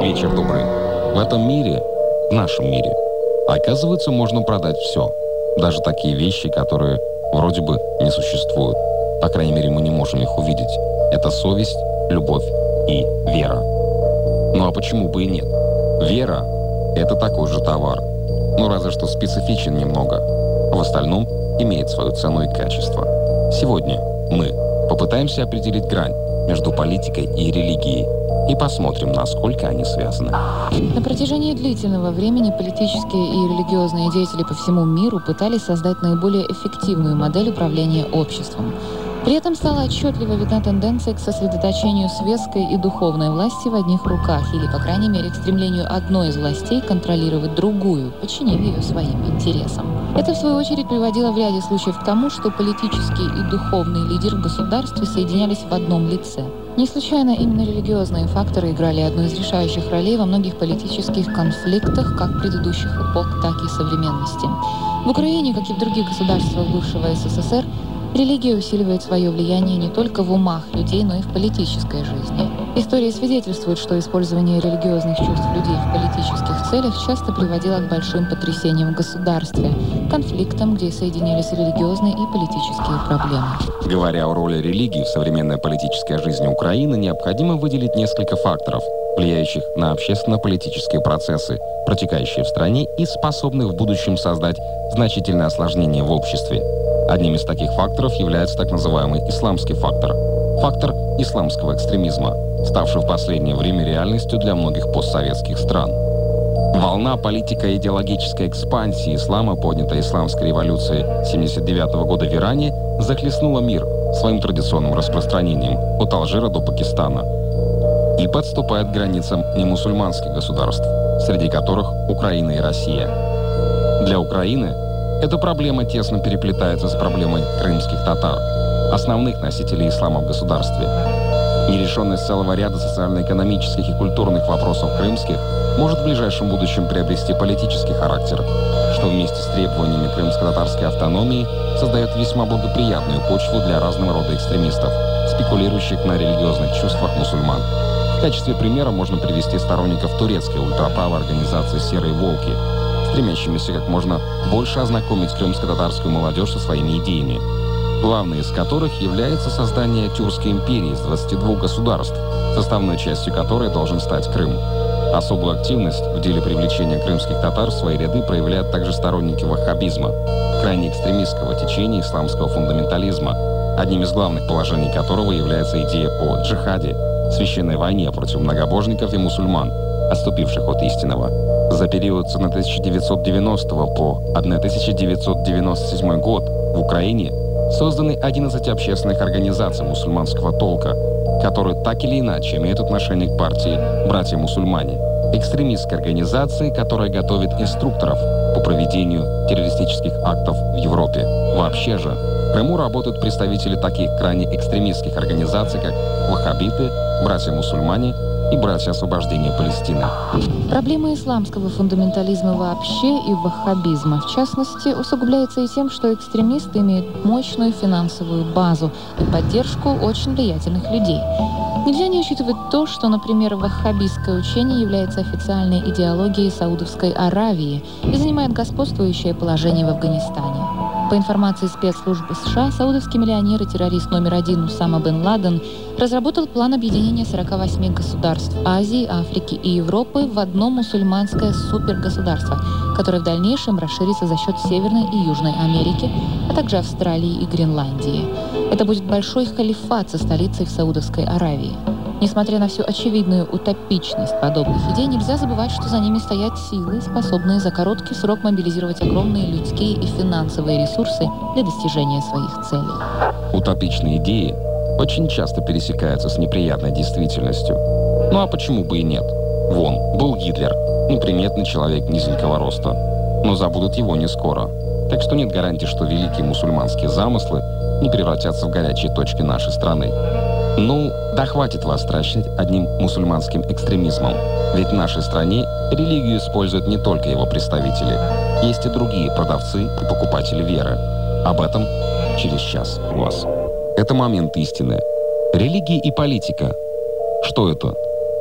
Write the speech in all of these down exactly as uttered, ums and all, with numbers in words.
Вечер добрый. В этом мире, в нашем мире, оказывается, можно продать все. Даже такие вещи, которые вроде бы не существуют. По крайней мере, мы не можем их увидеть. Это совесть, любовь и вера. Ну а почему бы и нет? Вера – это такой же товар. Ну разве что специфичен немного. В остальном имеет свою цену и качество. Сегодня мы попытаемся определить грань между политикой и религией и посмотрим, насколько они связаны. На протяжении длительного времени политические и религиозные деятели по всему миру пытались создать наиболее эффективную модель управления обществом. При этом стала отчетливо видна тенденция к сосредоточению светской и духовной власти в одних руках, или, по крайней мере, к стремлению одной из властей контролировать другую, подчинив ее своим интересам. Это, в свою очередь, приводило в ряде случаев к тому, что политический и духовный лидер в государстве соединялись в одном лице. Не случайно именно религиозные факторы играли одну из решающих ролей во многих политических конфликтах как предыдущих эпох, так и современности. В Украине, как и в других государствах бывшего СССР, религия усиливает свое влияние не только в умах людей, но и в политической жизни. История свидетельствует, что использование религиозных чувств людей в политических целях часто приводило к большим потрясениям в государстве, конфликтам, где соединялись религиозные и политические проблемы. Говоря о роли религии в современной политической жизни Украины, необходимо выделить несколько факторов, влияющих на общественно-политические процессы, протекающие в стране и способных в будущем создать значительное осложнение в обществе. Одним из таких факторов является так называемый исламский фактор. Фактор исламского экстремизма, ставший в последнее время реальностью для многих постсоветских стран. Волна политико-идеологической экспансии ислама, поднятая исламской революцией семьдесят девятого года в Иране, захлестнула мир своим традиционным распространением от Алжира до Пакистана и подступает к границам немусульманских государств, среди которых Украина и Россия. Для Украины эта проблема тесно переплетается с проблемой крымских татар, основных носителей ислама в государстве. Нерешенность целого ряда социально-экономических и культурных вопросов крымских может в ближайшем будущем приобрести политический характер, что вместе с требованиями крымско-татарской автономии создает весьма благоприятную почву для разного рода экстремистов, спекулирующих на религиозных чувствах мусульман. В качестве примера можно привести сторонников турецкой ультраправой организации «Серые волки», стремящимися как можно больше ознакомить крымско-татарскую молодежь со своими идеями, главной из которых является создание Тюркской империи из двадцати двух государств, составной частью которой должен стать Крым. Особую активность в деле привлечения крымских татар в свои ряды проявляют также сторонники ваххабизма, крайне экстремистского течения исламского фундаментализма, одним из главных положений которого является идея о джихаде, священной войне против многобожников и мусульман, отступивших от истинного. За период с тысяча девятьсот девяностого по тысяча девятьсот девяносто седьмой год в Украине созданы одиннадцать общественных организаций мусульманского толка, которые так или иначе имеют отношение к партии «Братья-мусульмане», экстремистской организации, которая готовит инструкторов по проведению террористических актов в Европе. Вообще же, в Крыму работают представители таких крайне экстремистских организаций, как ваххабиты, «Братья-мусульмане» и «Братья освобождения Палестины». Проблема исламского фундаментализма вообще и ваххабизма, в частности, усугубляется и тем, что экстремисты имеют мощную финансовую базу и поддержку очень влиятельных людей. Нельзя не учитывать то, что, например, ваххабистское учение является официальной идеологией Саудовской Аравии и занимает господствующее положение в Афганистане. По информации спецслужб США, саудовский миллионер и террорист номер один Усама бен Ладен разработал план объединения сорока восьми государств Азии, Африки и Европы в одно мусульманское супергосударство, которое в дальнейшем расширится за счет Северной и Южной Америки, а также Австралии и Гренландии. Это будет большой халифат со столицей в Саудовской Аравии. Несмотря на всю очевидную утопичность подобных идей, нельзя забывать, что за ними стоят силы, способные за короткий срок мобилизировать огромные людские и финансовые ресурсы для достижения своих целей. Утопичные идеи очень часто пересекаются с неприятной действительностью. Ну а почему бы и нет? Вон, был Гитлер, неприметный человек низенького роста. Но забудут его не скоро. Так что нет гарантии, что великие мусульманские замыслы не превратятся в горячие точки нашей страны. Ну, да хватит вас стращать одним мусульманским экстремизмом. Ведь в нашей стране религию используют не только его представители. Есть и другие продавцы и покупатели веры. Об этом через час у вас. Это момент истины. Религия и политика. Что это?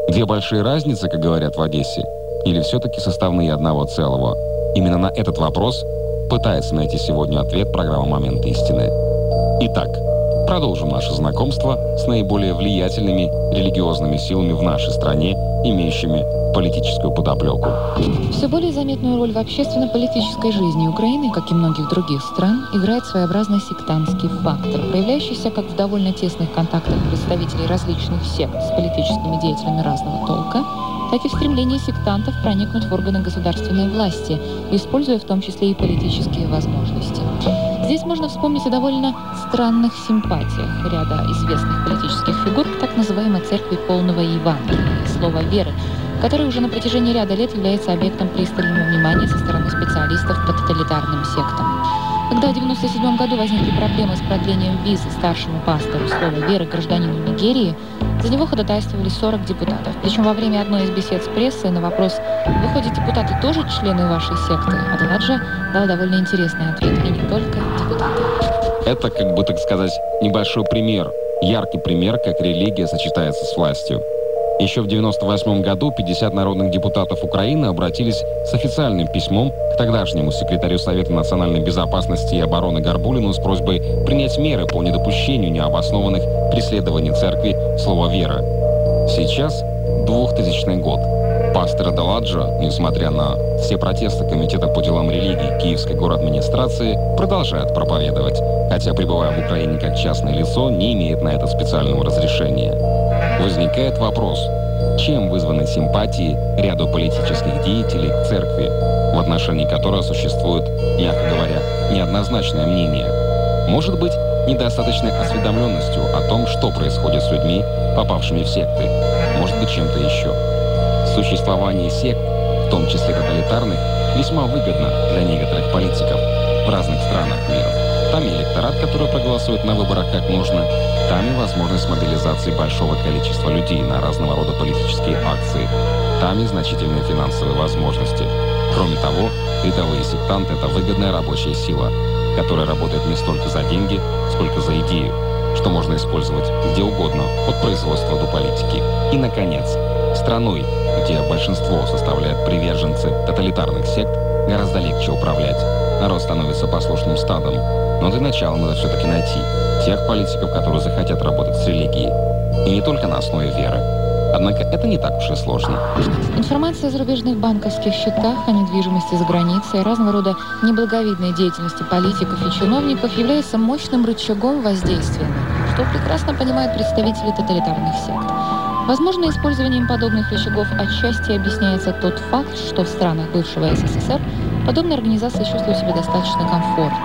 Две большие разницы, как говорят в Одессе, или все-таки составные одного целого? Именно на этот вопрос пытается найти сегодня ответ программа «Момент истины». Итак, продолжим наше знакомство с наиболее влиятельными религиозными силами в нашей стране, имеющими политическую подоплеку. Все более заметную роль в общественно-политической жизни Украины, как и многих других стран, играет своеобразный сектантский фактор, проявляющийся как в довольно тесных контактах представителей различных сект с политическими деятелями разного толка, так и в стремлении сектантов проникнуть в органы государственной власти, используя в том числе и политические возможности. Здесь можно вспомнить о довольно странных симпатиях ряда известных политических фигур к так называемой церкви полного Евангелия, слова веры, который уже на протяжении ряда лет является объектом пристального внимания со стороны специалистов по тоталитарным сектам. Когда в девяносто седьмом году возникли проблемы с продлением визы старшему пастору слова веры гражданину Нигерии, за него ходатайствовали сорок депутатов. Причем во время одной из бесед с прессой на вопрос «Выходит, депутаты тоже члены вашей секты?» Адаладжа дал довольно интересный ответ. И не только депутаты. Это, как бы так сказать, небольшой пример, яркий пример, как религия сочетается с властью. Еще в девяносто восьмом году пятьдесят народных депутатов Украины обратились с официальным письмом к тогдашнему секретарю Совета национальной безопасности и обороны Горбулину с просьбой принять меры по недопущению необоснованных преследований церкви слова «вера». Сейчас двухтысячный год. Пастор Адаладжа, несмотря на все протесты Комитета по делам религии Киевской городадминистрации, продолжает проповедовать, хотя, пребывая в Украине как частное лицо, не имеет на это специального разрешения. Возникает вопрос, чем вызваны симпатии ряду политических деятелей к церкви, в отношении которой существует, мягко говоря, неоднозначное мнение? Может быть, недостаточной осведомленностью о том, что происходит с людьми, попавшими в секты? Может быть, чем-то еще? Существование сект, в том числе тоталитарных, весьма выгодно для некоторых политиков в разных странах мира. Там и электорат, который проголосует на выборах как нужно, там и возможность мобилизации большого количества людей на разного рода политические акции, там и значительные финансовые возможности. Кроме того, рядовые сектанты – это выгодная рабочая сила, которая работает не столько за деньги, сколько за идею, что можно использовать где угодно, от производства до политики. И, наконец, страной, где большинство составляют приверженцы тоталитарных сект, гораздо легче управлять. Народ становится послушным стадом. Но для начала надо все-таки найти тех политиков, которые захотят работать с религией. И не только на основе веры. Однако это не так уж и сложно. Информация о зарубежных банковских счетах, о недвижимости за границей, разного рода неблаговидной деятельности политиков и чиновников является мощным рычагом воздействия на них, что прекрасно понимают представители тоталитарных сект. Возможно, использованием подобных рычагов отчасти объясняется тот факт, что в странах бывшего СССР подобные организации чувствуют себя достаточно комфортно.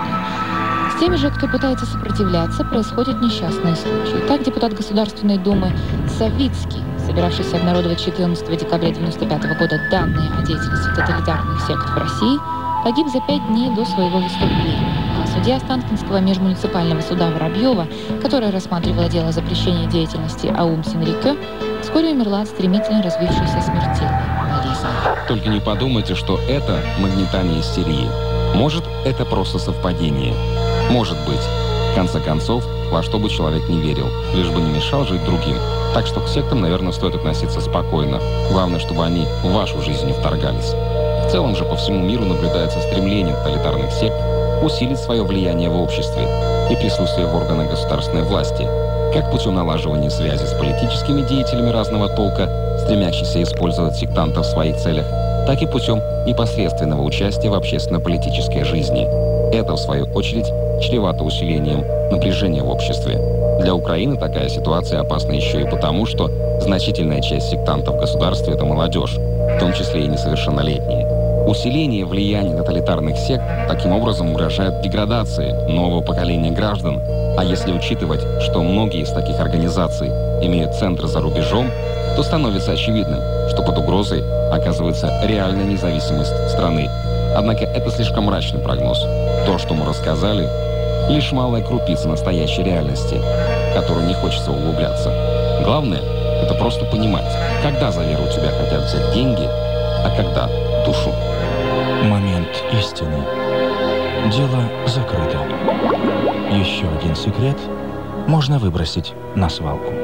С теми же, кто пытается сопротивляться, происходят несчастные случаи. Так, депутат Государственной Думы Савицкий, собиравшийся обнародовать четырнадцатого декабря девяносто пятого года данные о деятельности тоталитарных сект в России, погиб за пять дней до своего выступления. А судья Останкинского межмуниципального суда Воробьева, которая рассматривала дело о запрещении деятельности Аум Синрикё, вскоре умерла от стремительно развившейся смертельной болезни. Только не подумайте, что это нагнетание истерии. Может, это просто совпадение. Может быть. В конце концов, во что бы человек не верил, лишь бы не мешал жить другим. Так что к сектам, наверное, стоит относиться спокойно. Главное, чтобы они в вашу жизнь не вторгались. В целом же по всему миру наблюдается стремление тоталитарных сект усилить свое влияние в обществе и присутствие в органах государственной власти, как путем налаживания связи с политическими деятелями разного толка, стремящихся использовать сектантов в своих целях, так и путем непосредственного участия в общественно-политической жизни. Это, в свою очередь, чревато усилением напряжения в обществе. Для Украины такая ситуация опасна еще и потому, что значительная часть сектантов в государстве – это молодежь, в том числе и несовершеннолетние. Усиление влияния тоталитарных сект таким образом угрожает деградации нового поколения граждан. А если учитывать, что многие из таких организаций имеют центры за рубежом, то становится очевидным, что под угрозой оказывается реальная независимость страны. Однако это слишком мрачный прогноз. То, что мы рассказали, лишь малая крупица настоящей реальности, в которую не хочется углубляться. Главное – это просто понимать, когда за веру у тебя хотят взять деньги, а когда – душу. Момент истины. Дело закрыто. Еще один секрет можно выбросить на свалку.